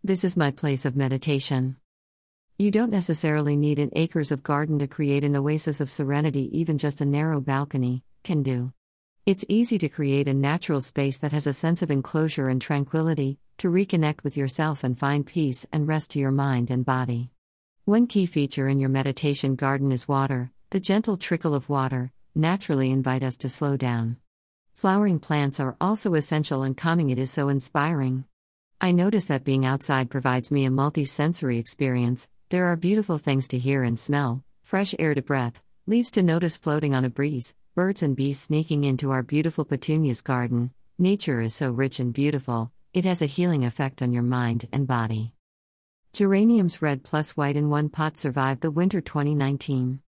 This is my place of meditation. You don't necessarily need an acres of garden to create an oasis of serenity, even just a narrow balcony can do. It's easy to create a natural space that has a sense of enclosure and tranquility, to reconnect with yourself and find peace and rest to your mind and body. One key feature in your meditation garden is water. The gentle trickle of water naturally invite us to slow down. Flowering plants are also essential and calming. It is so inspiring. I notice that being outside provides me a multi-sensory experience. There are beautiful things to hear and smell, fresh air to breathe, leaves to notice floating on a breeze, birds and bees sneaking into our beautiful petunias garden. Nature is so rich and beautiful, it has a healing effect on your mind and body. Geraniums red plus white in one pot survived the winter 2019.